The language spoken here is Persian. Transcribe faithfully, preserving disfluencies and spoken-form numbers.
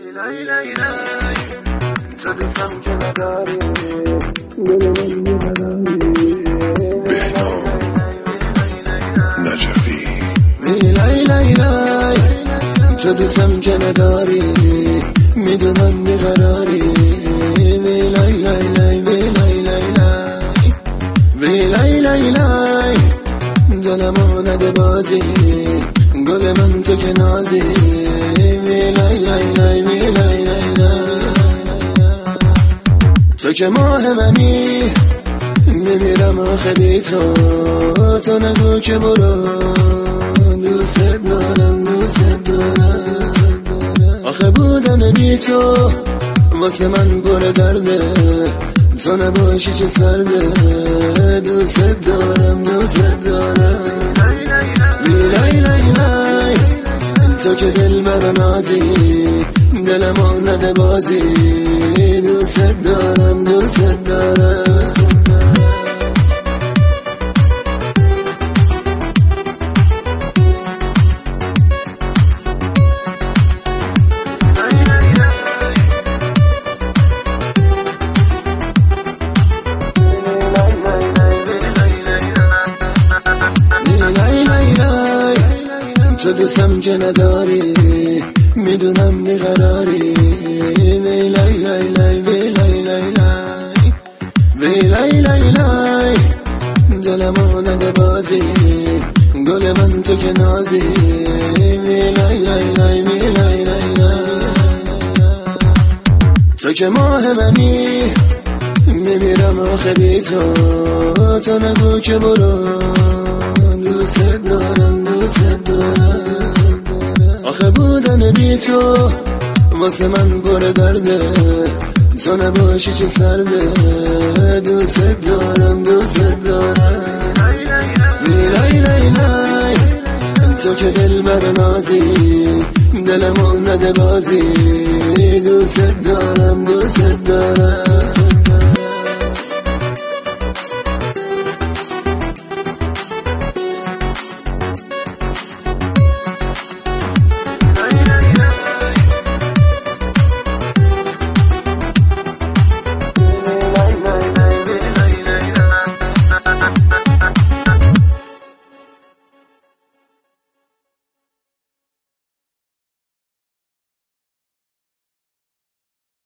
لای لای لای تو دوستم که نداری دل من نداری بهنام نجفی لای لای لای تو دوستم که نداری میدونم بیقراری وی لای لای لای وی لای لای لای وی لای لای لای دلمو نده بازی گل من تو که نازی وی لای لای لای وی لای لای لای تو که ماه منی میمیرم آخه بی تو تو نگو که برو دوست دارم دوست دارم آخه بودن بی تو واسه من پر درده تو نباشی چه سرده دوست دارم دوست دارم لای لای لای تو که دل برا نازی دلمو نده بازی دوست دارم دوست دارم تو دوستم که نداری میدونم بیقراری وی لای لای لای وی لای لای لای وی لای لای لای دلمو نده بازی گل من تو که نازی وی لای لای لای وی لای لای لای تو که ماه منی میمیرم آخه بی تو تو نگو که برو دوست دارم دوست دارم آخه بودن بی تو واسه من پر درده تو نباشی چه سرده دوست دارم دوست دارم لای لای لای تو که دل بر نازی دلمو نده بازی دوست دارم دوست دارم